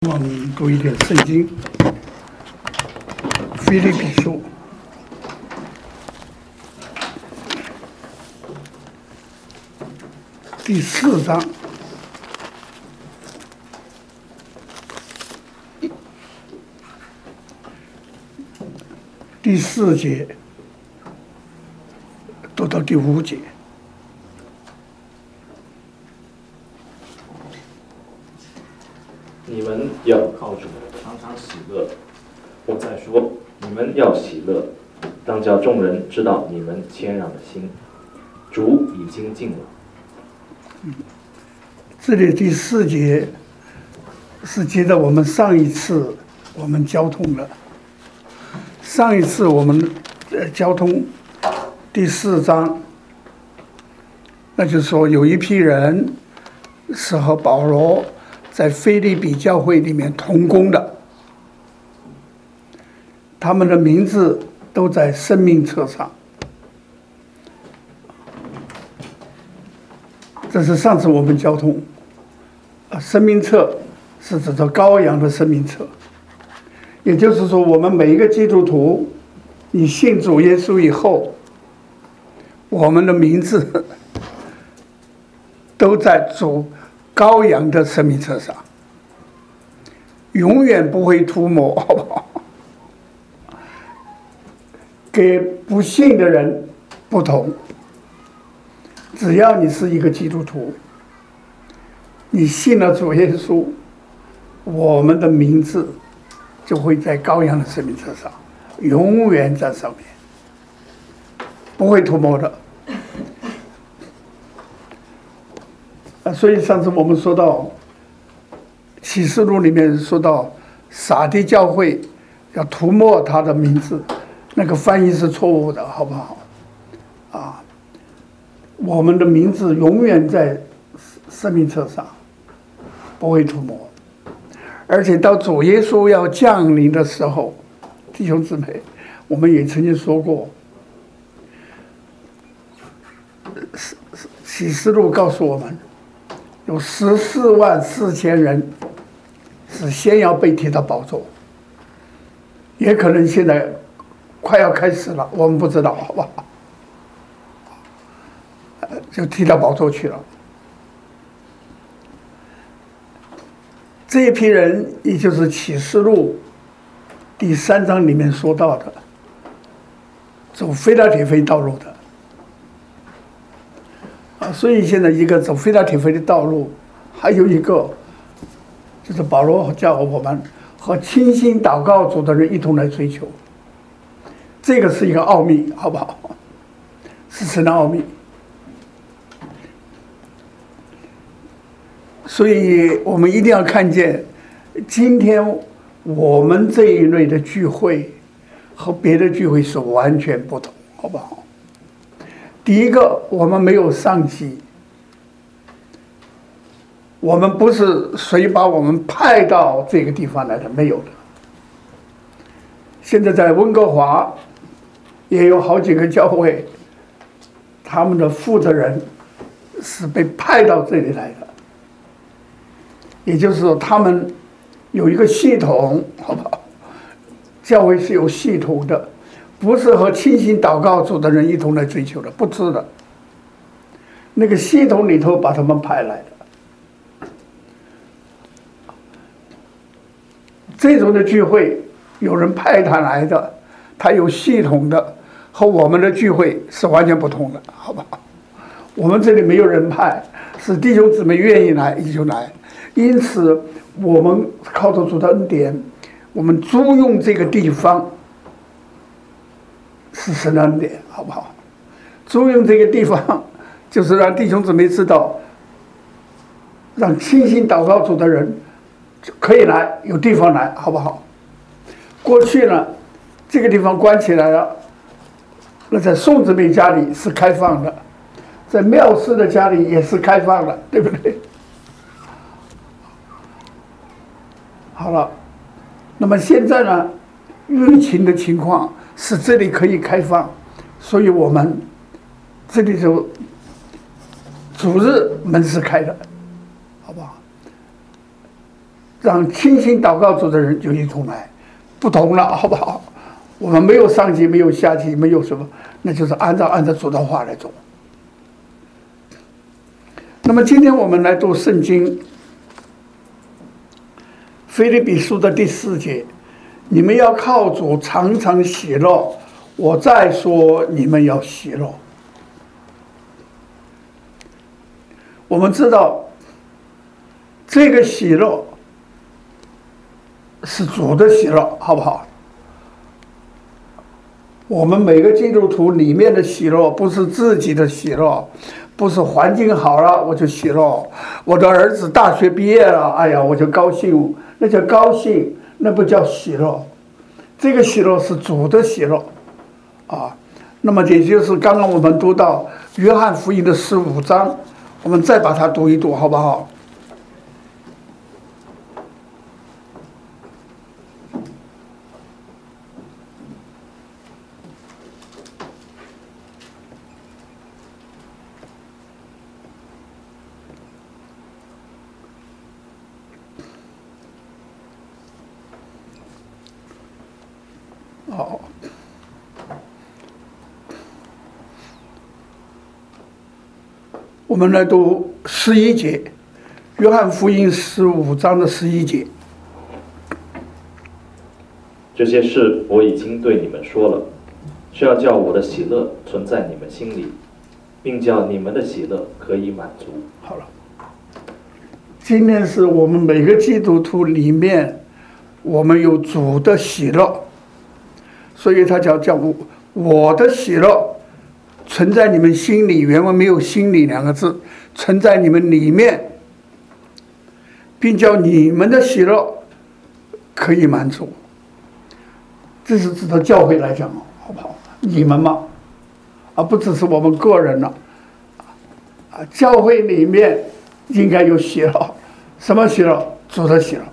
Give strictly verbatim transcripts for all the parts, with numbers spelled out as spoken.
我们读一点圣经，腓立比书第四章第四节读到第五节。 你们要靠主常常喜乐。我再说，你们要喜乐，当叫众人知道你们谦让的心。主已经近了。 嗯，这里第四节是接着我们上一次我们交通了。上一次我们呃交通第四章，那就是说有一批人是和保罗在腓立比教会里面同工的，他们的名字都在生命册上。这是上次我们交通，啊，生命册是指着羔羊的生命册，也就是说，我们每一个基督徒，你信主耶稣以后，我们的名字都在主羔羊的生命册上，永远不会涂抹，好不好？给不信的人不同，只要你是一个基督徒，你信了主耶稣，我们的名字就会在羔羊的生命册上，永远在上面，不会涂抹的。啊，所以上次我们说到启示录里面说到撒狄教会要涂抹他的名字，那个翻译是错误的，好不好？啊，我们的名字永远在生命册上，不会涂抹。而且到主耶稣要降临的时候，弟兄姊妹，我们也曾经说过，启示录告诉我们，有十四万四千人是先要被提到宝座，也可能现在快要开始了，我们不知道，好不好？就提到宝座去了。这一批人，也就是启示录第三章里面说到的，走非拉铁非道路的。啊，所以现在一个走非拉铁非的道路，还有一个就是保罗叫我们和倾心祷告主的人一同来追求，这个是一个奥秘，好不好？是神的奥秘。所以我们一定要看见，今天我们这一类的聚会和别的聚会是完全不同，好不好？第一个，我们没有上级，我们不是谁把我们派到这个地方来的，没有的。现在在温哥华也有好几个教会，他们的负责人是被派到这里来的，也就是说他们有一个系统，好不好？教会是有系统的，不是和倾心祷告主的人一同来追求的，不是的。那个系统里头把他们派来的。这种的聚会，有人派他来的，他有系统的，和我们的聚会是完全不同的，好不好？我们这里没有人派，是弟兄姊妹愿意来也就来。因此，我们靠着主的恩典，我们租用这个地方是神的恩典，好不好？租用这个地方，就是让弟兄姊妹知道，让倾心祷告主的人可以来，有地方来，好不好？过去呢，这个地方关起来了，那在宋姊妹家里是开放的，在妙师的家里也是开放的，对不对？好了，那么现在呢，疫情的情况使这里可以开放，所以我们这里就主日门是开的，好不好？ 让清心祷告主的人就一同来，不同了，好不好？我们没有上级，没有下级，没有什么，那就是按照按照主的话来做。那么今天我们来读圣经腓立比书的第四节，你们要靠主常常喜乐，我再说你们要喜乐。我们知道这个喜乐是主的喜乐，好不好？我们每个基督徒里面的喜乐不是自己的喜乐，不是环境好了我就喜乐，我的儿子大学毕业了，哎呀我就高兴，那叫高兴，那不叫喜乐。这个喜乐是主的喜乐啊。那么也就是刚刚我们读到约翰福音的十五章，我们再把它读一读，好不好？哦，我们来读十一节，约翰福音十五章的十一节。 这些事我已经对你们说了，是要叫我的喜乐存在你们心里，并叫你们的喜乐可以满足。 好了，今天是我们每个基督徒里面，我们有主的喜乐。所以他叫叫我我的喜乐存在你们心里，原文没有心里两个字，存在你们里面，并叫你们的喜乐可以满足。这是指的教会来讲，好不好？你们嘛，而不只是我们个人了。啊，教会里面应该有喜乐，什么喜乐？主的喜乐。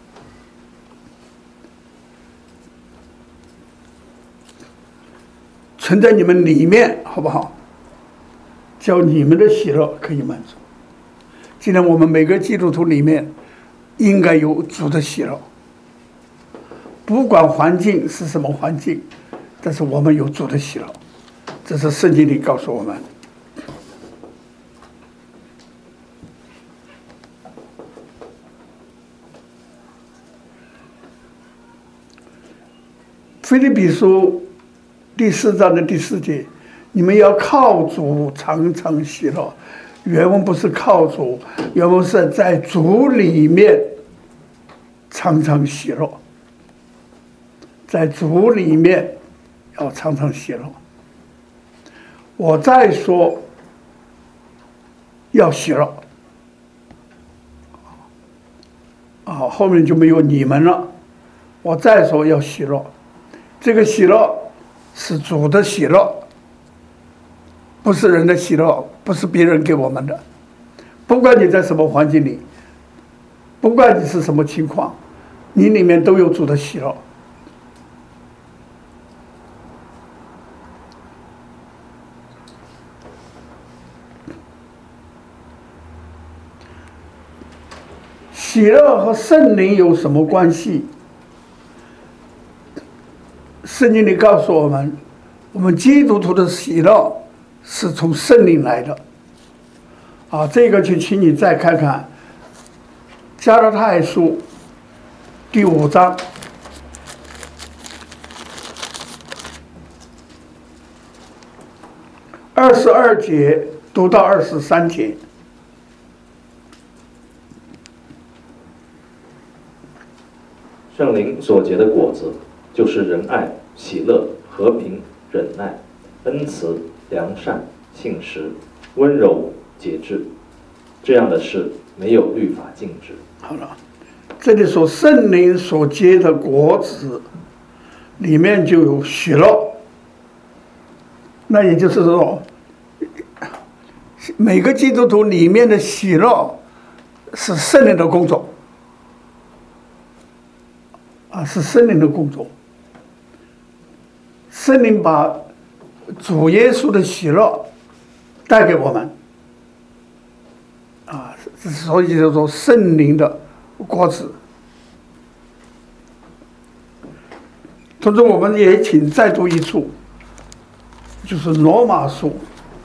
存在你们里面，好不好？叫你们的喜乐可以满足。既然我们每个基督徒里面应该有主的喜乐，不管环境是什么环境，但是我们有主的喜乐，这是圣经里告诉我们。腓立比书第四章的第四节，你们要靠主常常喜乐。原文不是靠主，原文是在主里面常常喜乐，在主里面要常常喜乐。我再说要喜乐啊，后面就没有你们了。我再说要喜乐，这个喜乐是主的喜乐，不是人的喜乐，不是别人给我们的。不管你在什么环境里，不管你是什么情况，你里面都有主的喜乐。喜乐和圣灵有什么关系？圣经里告诉我们，我们基督徒的喜乐是从圣灵来的。啊，这个就请你再看看加拉太书第五章二十二节读到二十三节。 圣灵所结的果子，就是仁爱、喜乐、和平、忍耐、恩慈、良善、信实、温柔、节制。这样的事没有律法禁止。 好了，这里说圣灵所结的果子，里面就有喜乐。那也就是说，每个基督徒里面的喜乐是圣灵的工作。啊，是圣灵的工作。圣灵把主耶稣的喜乐带给我们，啊，所以叫做圣灵的果子。 同时，我们也请再读一处，就是罗马书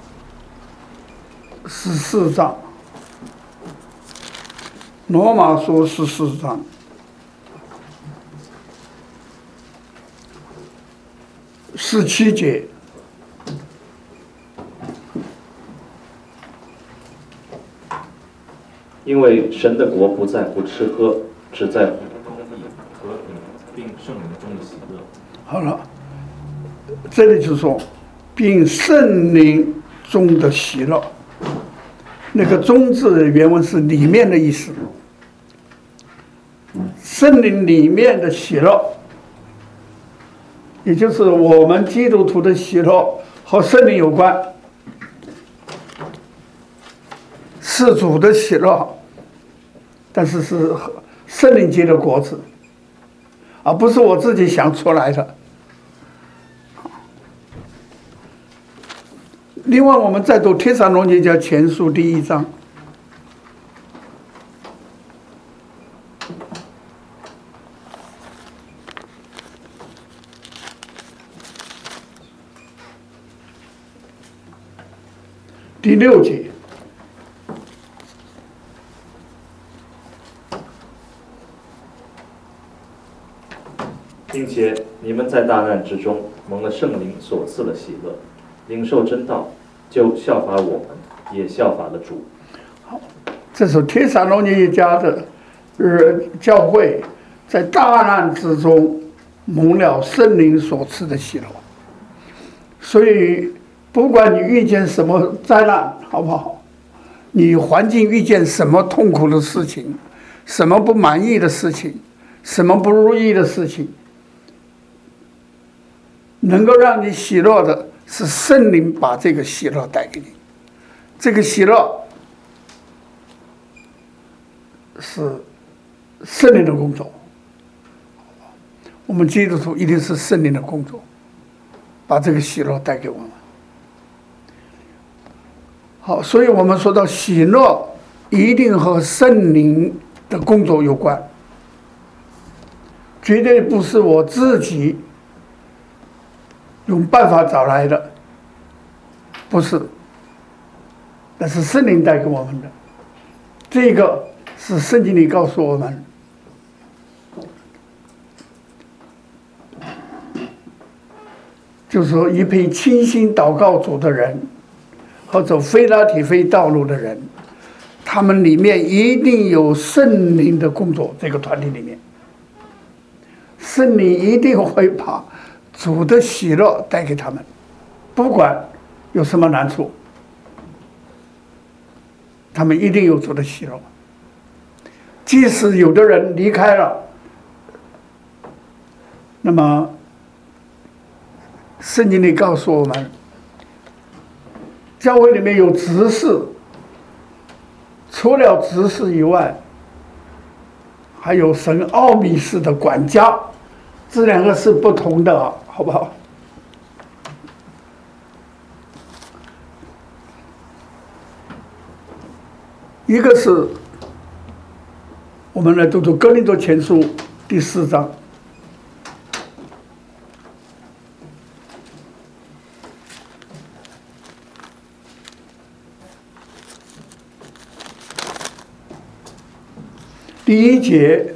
十四章，罗马书十四章。十七节， 因为神的国不在乎吃喝，只在乎公义、和平，并圣灵中的喜乐。 好了，这里就说，并圣灵中的喜乐。那个“中”字的原文是里面的意思，圣灵里面的喜乐。也就是我们基督徒的喜乐和圣灵有关，是主的喜乐，但是是圣灵结的果子，而不是我自己想出来的。另外，我们再读帖撒罗尼迦前书第一章。第六节， 并且你们在大难之中蒙了圣灵所赐的喜乐，领受真道，就效法我们，也效法了主。 好，这是帖撒罗尼迦的呃教会在大难之中蒙了圣灵所赐的喜乐，所以。不管你遇见什么灾难，好不好？你环境遇见什么痛苦的事情，什么不满意的事情，什么不如意的事情，能够让你喜乐的是圣灵把这个喜乐带给你。这个喜乐是圣灵的工作。我们基督徒一定是圣灵的工作，把这个喜乐带给我们。好，所以我们说到喜乐一定和圣灵的工作有关，绝对不是我自己用办法找来的，不是，那是圣灵带给我们的。这个是圣经里告诉我们，就是说一批倾心祷告主的人和走非拉体非道路的人，他们里面一定有圣灵的工作。这个团体里面，圣灵一定会把主的喜乐带给他们，不管有什么难处，他们一定有主的喜乐。即使有的人离开了，那么圣经里告诉我们，教会里面有执事，除了执事以外，还有神奥秘式的管家，这两个是不同的，好不好？一个是我们来读读哥林多前书第四章。第一节，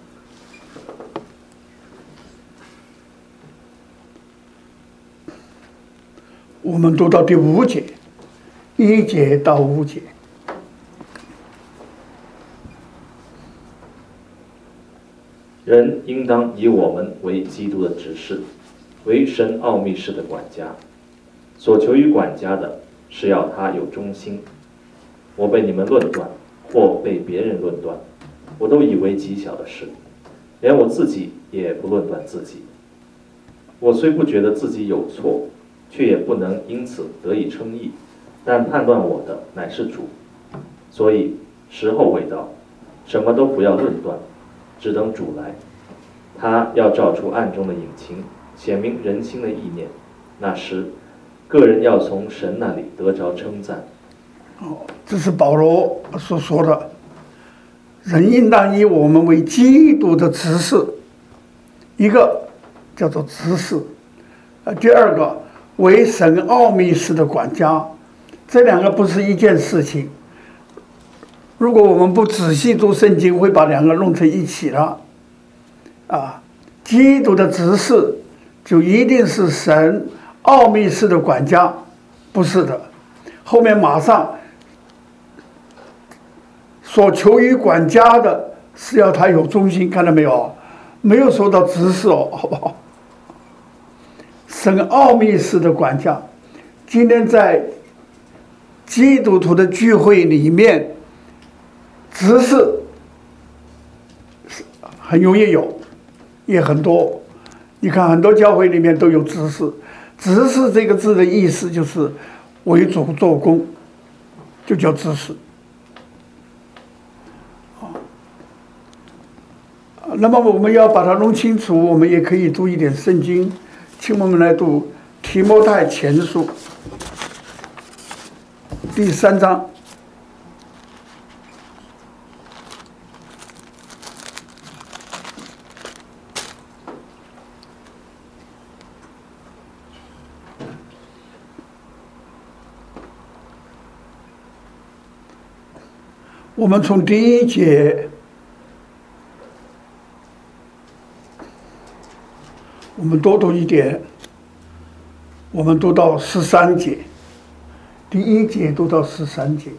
我们读到第五节，一节到五节。 人应当以我们为基督的执事，为神奥秘式的管家。所求于管家的是要他有忠心。我被你们论断，或被别人论断，我都以为极小的事，连我自己也不论断自己。我虽不觉得自己有错，却也不能因此得以称义，但判断我的乃是主。所以时候未到，什么都不要论断，只等主来。他要照出暗中的隐情，显明人心的意念。那时个人要从神那里得着称赞。 哦，这是保罗所说的，人应当以我们为基督的执事。一个叫做执事。呃，第二个为神奥秘事的管家，这两个不是一件事情。如果我们不仔细读圣经，会把两个弄成一起了。啊，基督的执事就一定是神奥秘事的管家，不是的。后面马上所求于管家的是要他有忠心，看到没有？没有说到执事哦，好不好？神奥秘事的管家，今天在基督徒的聚会里面，执事很容易有，也很多。你看很多教会里面都有执事，执事这个字的意思就是为主做工，就叫执事。那么我们要把它弄清楚，我们也可以读一点圣经，请我们来读提摩太前书第三章。我们从第一节，我们多读一点，我们读到十三节，第一节读到十三节。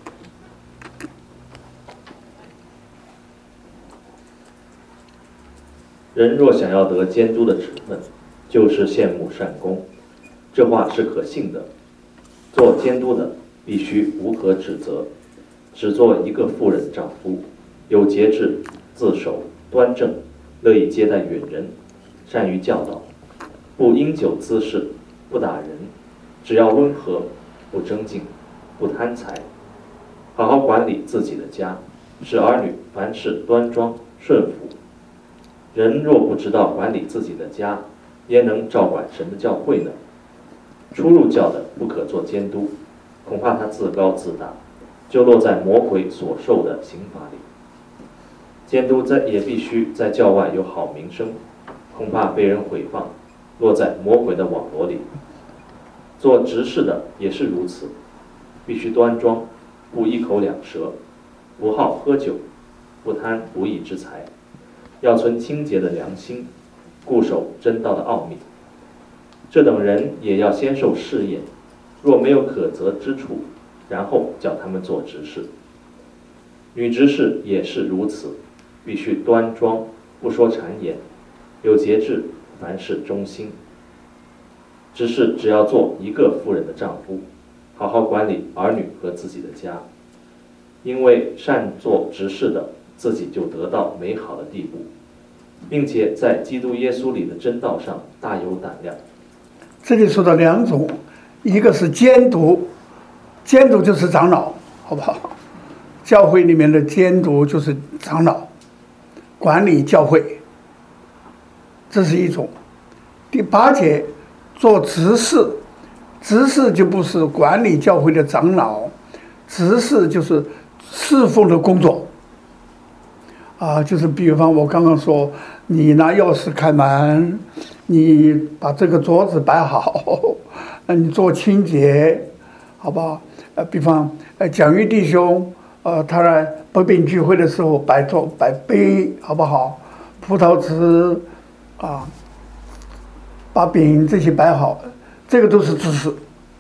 人若想要得监督的职分，就是羡慕善功，这话是可信的。做监督的必须无可指责，只做一个妇人丈夫，有节制，自守端正，乐意接待远人，善于教导，不因酒滋事，不打人，只要温和，不争竞，不贪财，好好管理自己的家，使儿女凡事端庄顺服。人若不知道管理自己的家，焉能照管神的教会呢？初入教的不可做监督，恐怕他自高自大，就落在魔鬼所受的刑罚里。监督在也必须在教外有好名声，恐怕被人毁谤，落在魔鬼的网罗里。做执事的也是如此，必须端庄，不一口两舌，不好喝酒，不贪不义之财，要存清洁的良心，固守真道的奥秘。这等人也要先受试验，若没有可责之处，然后叫他们做执事。女执事也是如此，必须端庄，不说谗言，有节制，凡事忠心。执事只要做一个妇人的丈夫，好好管理儿女和自己的家，因为善做执事的，自己就得到美好的地步，并且在基督耶稣里的真道上大有胆量。 这里说到两种，一个是监督，监督就是长老，好不好？教会里面的监督就是长老，管理教会，这是一种。第八节做执事，执事就不是管理教会的长老，执事就是侍奉的工作。啊，就是比方我刚刚说，你拿钥匙开门，你把这个桌子摆好，你做清洁，好不好？呃，比方呃，蒋玉弟兄，呃，他来北饼聚会的时候摆桌摆杯，好不好？葡萄汁，啊，把饼这些摆好，这个都是知识。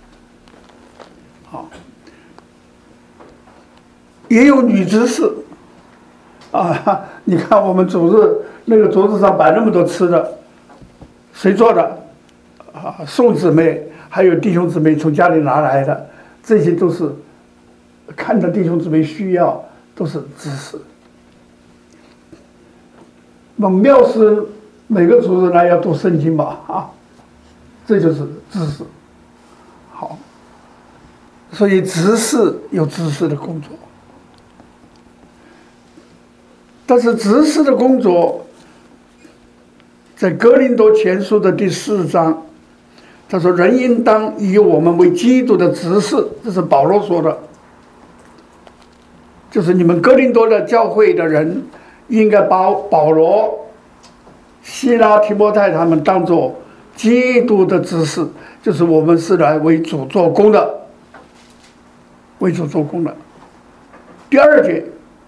好，也有女执事。啊，你看我们主日那个桌子上摆那么多吃的，谁做的？啊，宋姊妹还有弟兄姊妹从家里拿来的，这些都是看着弟兄姊妹需要，都是知识。那么庙师每个主日呢要读圣经吧，啊，这就是知识。好，所以执事有执事的工作。但是执事的工作，在哥林多前书的第四章，他说：“人应当以我们为基督的执事。”这是保罗说的，就是你们哥林多的教会的人，应该把保罗希拉提摩太他们当作基督的执事，就是我们是来为主做工的，为主做工的。第二节，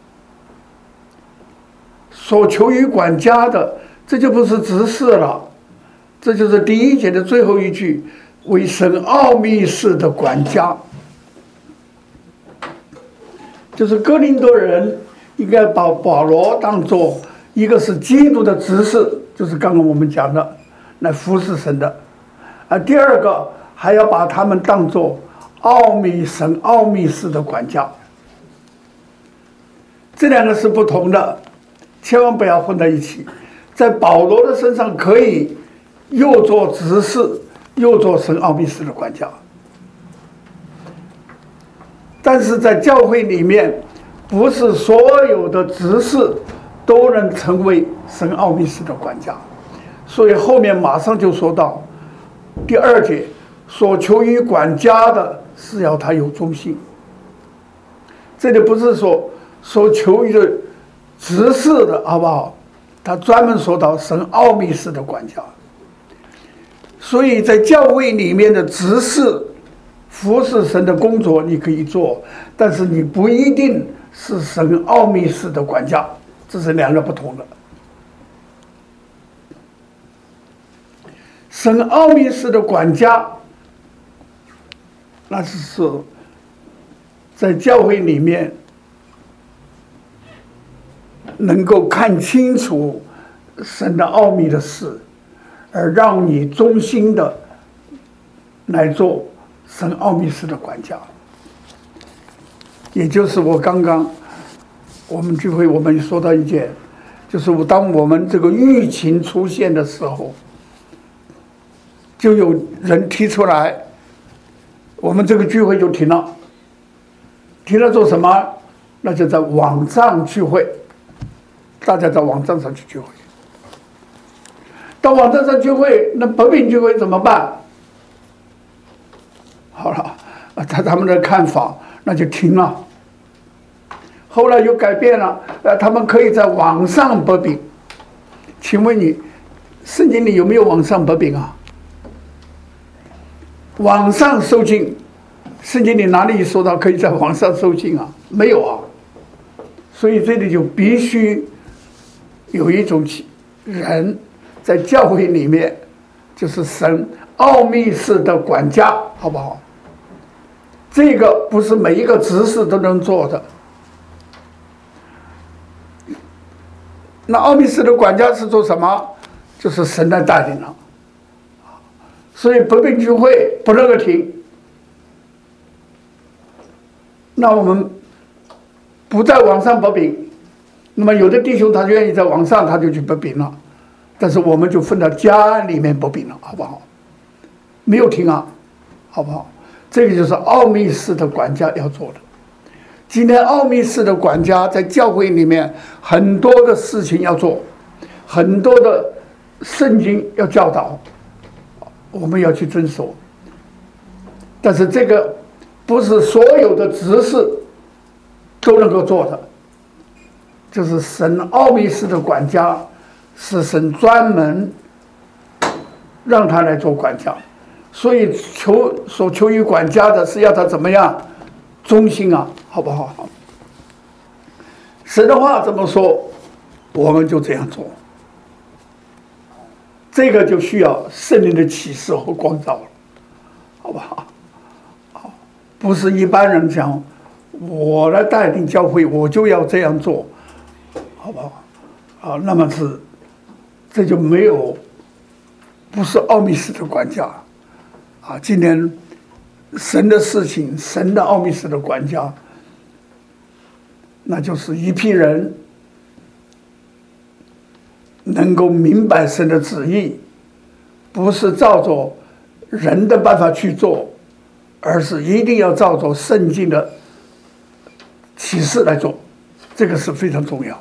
所求于管家的，这就不是执事了，这就是第一节的最后一句，为神奥秘事的管家。就是哥林多人应该把保罗当作一个是基督的执事，就是刚刚我们讲的来服侍神的，而第二个还要把他们当作奥秘神奥秘事的管家。这两个是不同的，千万不要混在一起。在保罗的身上可以又做执事又做神奥秘事的管家，但是在教会里面，不是所有的执事都能成为神奥秘事的管家。所以后面马上就说到第二节，所求于管家的是要他有忠心。这里不是说所求于的执事的，好不好？他专门说到神奥秘事的管家。所以在教会里面的执事服侍神的工作你可以做，但是你不一定是神奥秘事的管家，这是两个不同的。神奥秘事的管家，那是在教会里面能够看清楚神的奥秘的事，而让你忠心的来做神奥秘事的管家。也就是我刚刚我们聚会我们说到一件，就是当我们这个疫情出现的时候，就有人提出来，我们这个聚会就停了。停了做什么？那就在网上聚会，大家在网站上去聚会。到网站上聚会，那北饼聚会怎么办？好了，他他们的看法那就停了。后来又改变了，呃，他们可以在网上北饼。请问你，圣经里有没有网上北饼啊？网上收经，圣经里哪里说到可以在网上收经啊？没有啊。所以这里就必须有一种人在教会里面，就是神奥秘事的管家，好不好？这个不是每一个执事都能做的。那奥秘事的管家是做什么？就是神来带领了。所以北饼聚会不能够停。那我们不在网上北饼，那么有的弟兄他愿意在网上，他就去北饼了。但是我们就分到家里面北饼了，好不好？没有停啊，好不好？这个就是奥秘事的管家要做的。今天奥秘事的管家在教会里面很多的事情要做，很多的圣经要教导，我们要去遵守。但是这个不是所有的执事都能够做的，就是神奥秘事的管家是神专门让他来做管家，所以求所求于管家的是要他怎么样忠心啊，好不好？神的话怎么说，我们就这样做。这个就需要圣灵的启示和光照了，好不好？好，不是一般人讲，我来带领教会，我就要这样做，好不好？啊，那么是，这就没有，不是奥秘事的管家，啊，今天神的事情，神的奥秘事的管家，那就是一批人能够明白神的旨意，不是照着人的办法去做，而是一定要照着圣经的启示来做，这个是非常重要。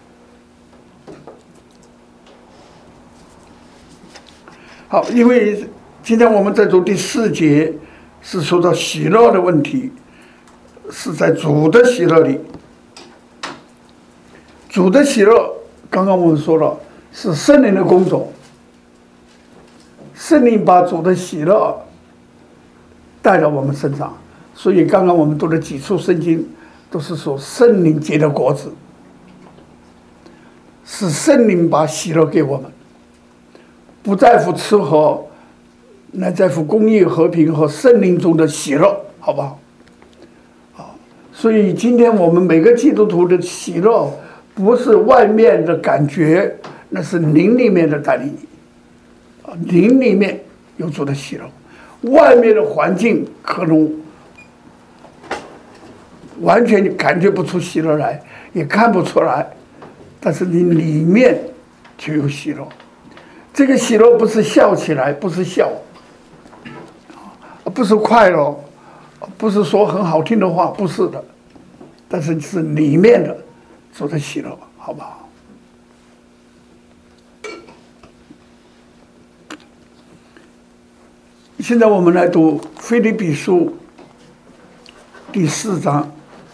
好，因为今天我们在读第四节是说到喜乐的问题，是在主的喜乐里。主的喜乐，刚刚我们说了， 是圣灵的工作，圣灵把主的喜乐带到我们身上。所以刚刚我们读的几处圣经都是说圣灵结的果子，是圣灵把喜乐给我们，不在乎吃喝，乃在乎公义、和平和圣灵中的喜乐，好不好？啊，所以今天我们每个基督徒的喜乐，不是外面的感觉，那是灵里面的带领你，啊，灵里面有主的喜乐，外面的环境可能完全感觉不出喜乐来，也看不出来，但是你里面就有喜乐。这个喜乐不是笑起来，不是笑，不是快乐，不是说很好听的话，不是的，但是是里面的主的喜乐，好不好？现在我们来读腓立比书第四章。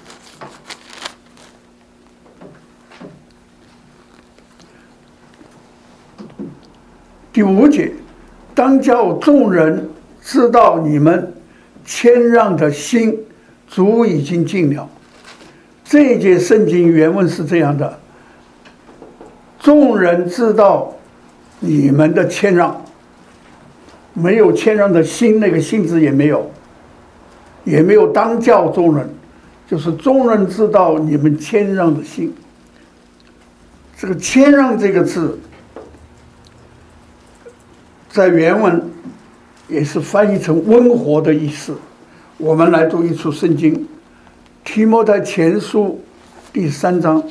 第五节，当叫众人知道你们谦让的心，主已经尽了。这一节圣经原文是这样的：众人知道你们的谦让，没有谦让的心，那个心字也没有，也没有当叫众人，就是众人知道你们谦让的心。这个谦让这个字，在原文也是翻译成温和的意思。我们来读一处圣经，提摩太前书第三章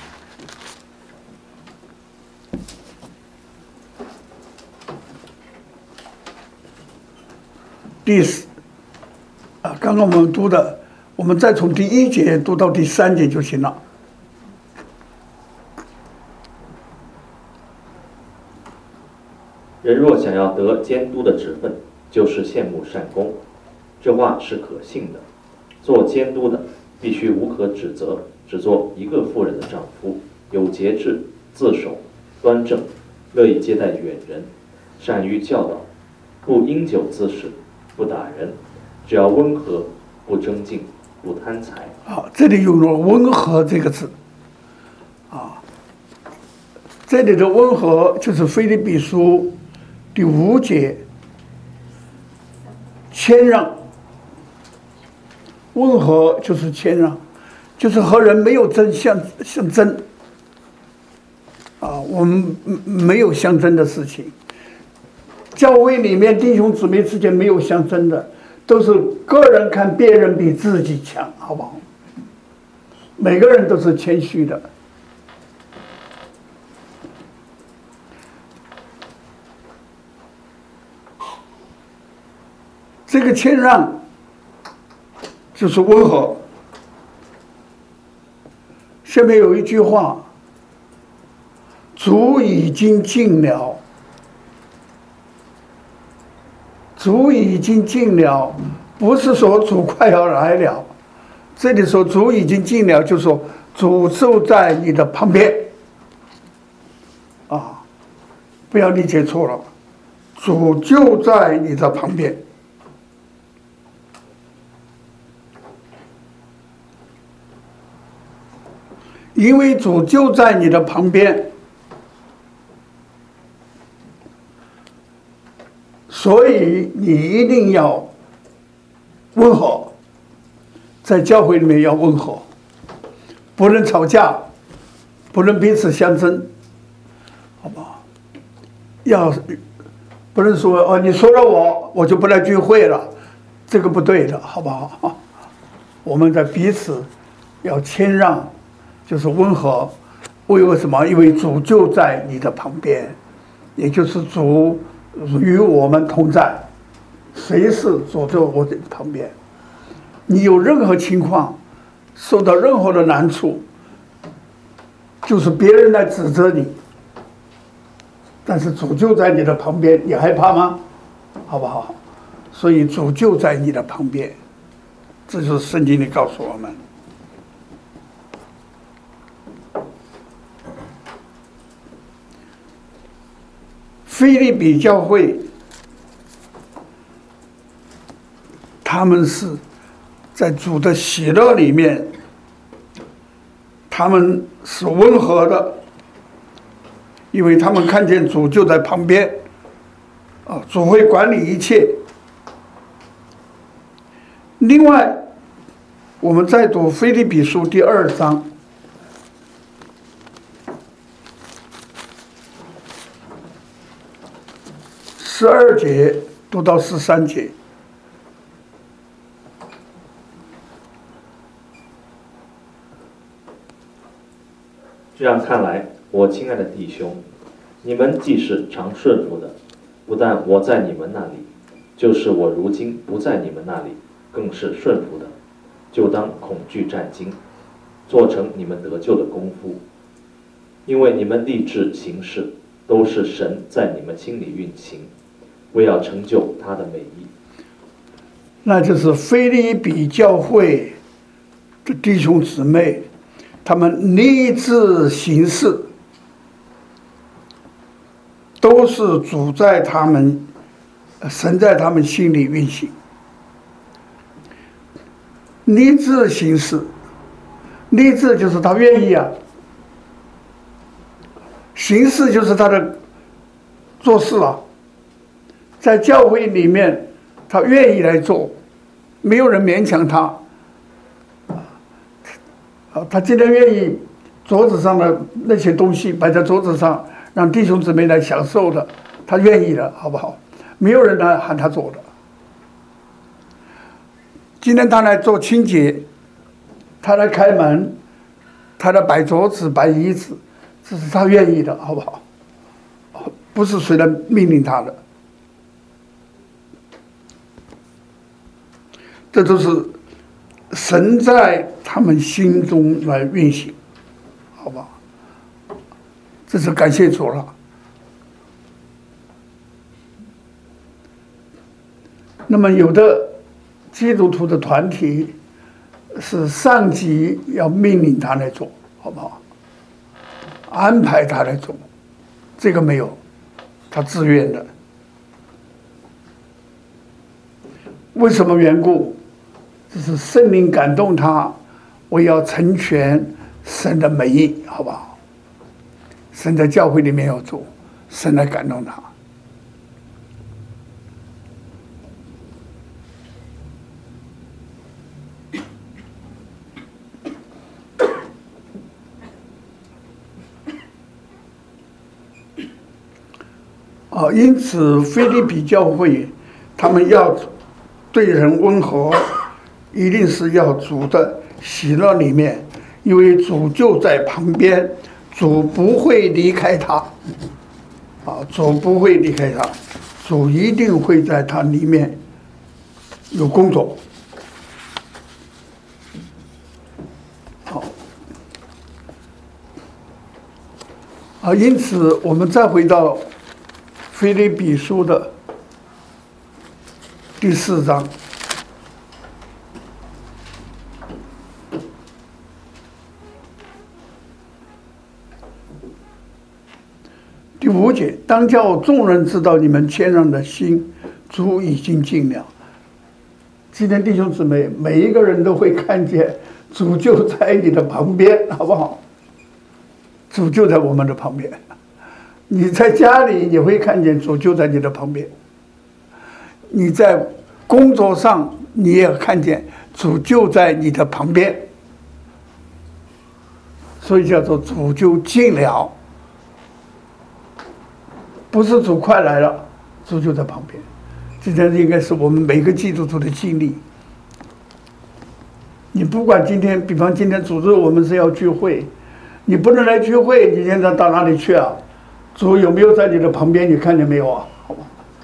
第四啊，刚刚我们读的，我们再从第一节读到第三节就行了。 人若想要得监督的职分，就是羡慕善功，这话是可信的。做监督的必须无可指责，只做一个妇人的丈夫，有节制，自守，端正，乐意接待远人，善于教导，不因酒滋事，不打人，只要温和，不争竞，不贪财。 好，这里用了“温和”这个字，啊，这里的温和就是腓立比书第五节，谦让。温和就是谦让，就是和人没有争相相争，啊，我们没有相争的事情。教会里面弟兄姊妹之间没有相争的，都是个人看别人比自己强，好不好？每个人都是谦虚的。这个谦让就是温和。下面有一句话：主已经尽了，主已经尽了，不是说主快要来了。这里说主已经尽了，就是说主就在你的旁边啊，不要理解错了，主就在你的旁边。因为主就在你的旁边，所以你一定要温和，在教会里面要温和，不能吵架，不能彼此相争，好不好？要不能说哦，你说了我，我就不来聚会了，这个不对的，好不好？我们在彼此要谦让。就是温和，为为什么？因为主就在你的旁边，也就是主与我们同在，随时主在我的旁边。你有任何情况，受到任何的难处，就是别人来指责你，但是主就在你的旁边，你害怕吗？好不好？所以主就在你的旁边，这就是圣经里告诉我们。 腓立比教会，他们是在主的喜乐里面，他们是温和的，因为他们看见主就在旁边，啊，主会管理一切。另外，我们再读腓立比书第二章。十二节读到十三节， 这样看来，我亲爱的弟兄，你们既是常顺服的，不但我在你们那里，就是我如今不在你们那里，更是顺服的，就当恐惧战惊，做成你们得救的功夫，因为你们立志行事，都是神在你们心里运行，为要成就他的美意。 那就是腓立比教会的弟兄姊妹，他们立志行事，都是主在他们、神在他们心里运行。立志行事，立志就是他愿意啊，行事就是他的做事啊。在教会里面，他愿意来做，没有人勉强他。啊，他今天愿意桌子上的那些东西摆在桌子上，让弟兄姊妹来享受的，他愿意的，好不好？没有人来喊他做的。今天他来做清洁，他来开门，他来摆桌子、摆椅子，这是他愿意的，好不好？不是谁来命令他的。这都是神在他们心中来运行，好吧？这是感谢主了。那么有的基督徒的团体是上级要命令他来做，好不好？安排他来做，这个没有，他自愿的。为什么缘故？这是圣灵感动他，我要成全神的美意，好不好？神在教会里面要做，神来感动他。啊，因此腓立比教会他们要对人温和，一定是要主的喜乐里面，因为主就在旁边，主不会离开他，啊，主不会离开他，主一定会在他里面有工作。好，啊，因此我们再回到腓立比书的第四章。第五节，当叫众人知道你们谦让的心，主已经尽了。今天弟兄姊妹，每一个人都会看见主就在你的旁边，好不好？主就在我们的旁边。你在家里也会看见主就在你的旁边，你在工作上你也看见主就在你的旁边，所以叫做主就近了。不是主快来了，主就在旁边。这才应该是我们每个基督徒的经历。你不管今天，比方今天组织我们是要聚会，你不能来聚会，你现在到哪里去啊？主有没有在你的旁边？你看见没有啊？好吧，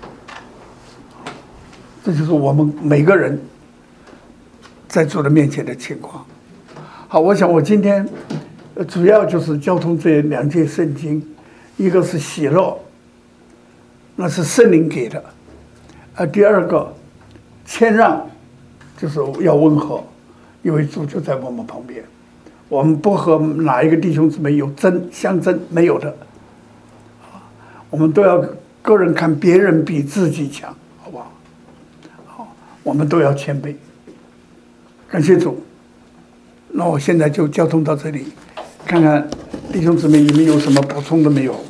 这就是我们每个人在主的面前的情况。好，我想我今天主要就是交通这两节圣经，一个是喜乐。那是圣灵给的，啊，第二个谦让，就是要温和，因为主就在我们旁边，我们不和哪一个弟兄姊妹有争相争，没有的，我们都要个人看别人比自己强，好不好？好，我们都要谦卑。感谢主。那我现在就交通到这里，看看弟兄姊妹你们有什么补充的没有？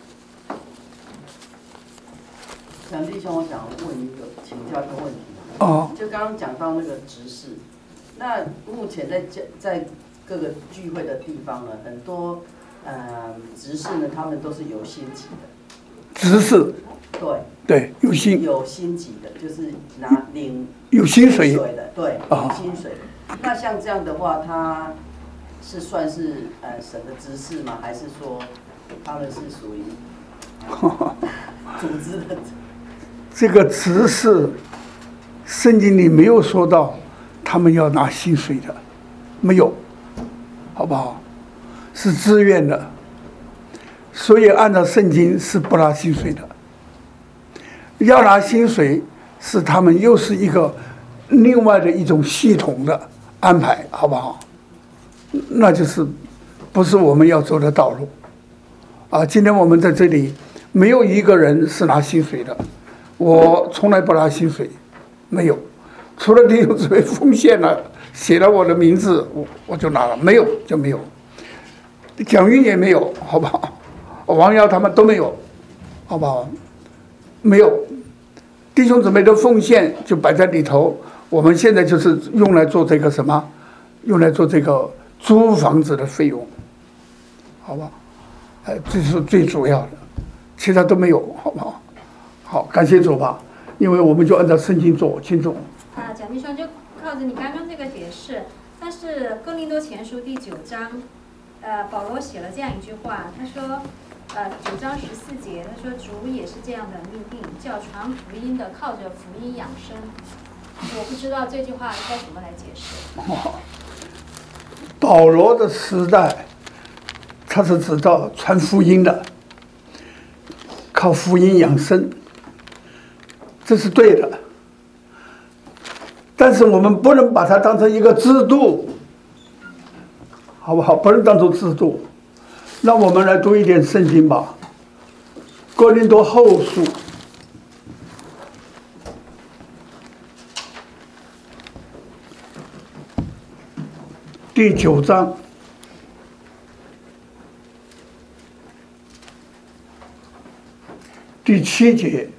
杨弟兄，我想问一个，请教一个问题。 哦。 就刚刚讲到那个执事，那目前在在各个聚会的地方呢，很多呃执事呢，他们都是有薪级的。 执事。 对。 对，有薪。 有薪级的，就是拿领有薪水的，对，领薪水。那像这样的话，他是算是呃神的执事吗？还是说他们是属于、呃、组织的？ 这个执事，圣经里没有说到他们要拿薪水的，没有，好不好？是自愿的，所以按照圣经是不拿薪水的。要拿薪水是他们又是一个另外的一种系统的安排，好不好？那就是不是我们要走的道路啊！今天我们在这里没有一个人是拿薪水的，我从来不拿薪水，没有，除了弟兄姊妹奉献了，写了我的名字，我我就拿了，没有就没有。蒋运也没有，好不好？王瑶他们都没有，好不好？没有，弟兄姊妹的奉献就摆在里头。我们现在就是用来做这个什么，用来做这个租房子的费用，好吧？哎，这是最主要的，其他都没有，好不好？好，感谢主吧，因为我们就按照圣经做，请主。 啊，蒋弟兄就靠着你刚刚这个解释，但是哥林多前书第九章，呃，保罗写了这样一句话，他说，呃，九章十四节，他说主也是这样的命定，叫传福音的靠着福音养生。我不知道这句话该怎么来解释。 哦，保罗的时代，他是知道传福音的，靠福音养生，这是对的。但是我们不能把它当成一个制度，好不好？不能当成制度。那我们来读一点圣经吧，《哥林多后书》第九章第七节。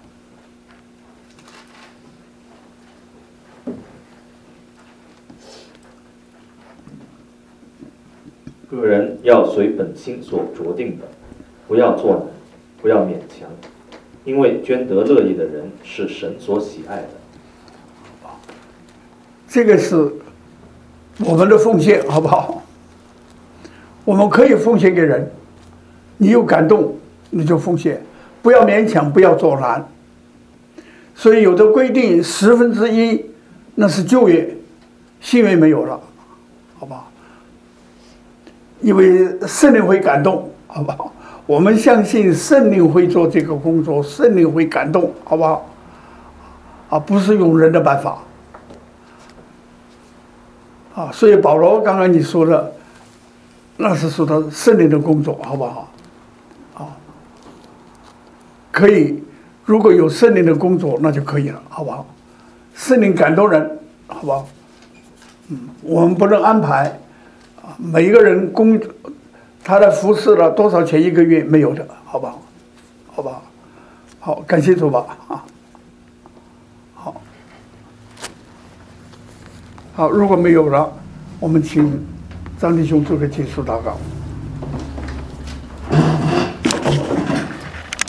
个人要随本心所酌定的，不要作难，不要勉强，因为捐得乐意的人是神所喜爱的。 这个是我们的奉献，好不好？我们可以奉献给人，你有感动你就奉献，不要勉强，不要作难。所以有的规定十分之一，那是旧约，新约没有了，好不好？因为圣灵会感动，好不好？我们相信圣灵会做这个工作，圣灵会感动，好不好？啊，不是用人的办法。啊，所以保罗刚刚你说的，那是说的圣灵的工作，好不好？啊，可以，如果有圣灵的工作，那就可以了，好不好？圣灵感动人，好不好？嗯，我们不能安排啊，每一个人工他的服侍了多少钱一个月没有的，好不好？好不好？好，感谢主吧，啊。好，如果没有了，我们请张弟兄做个结束祷告。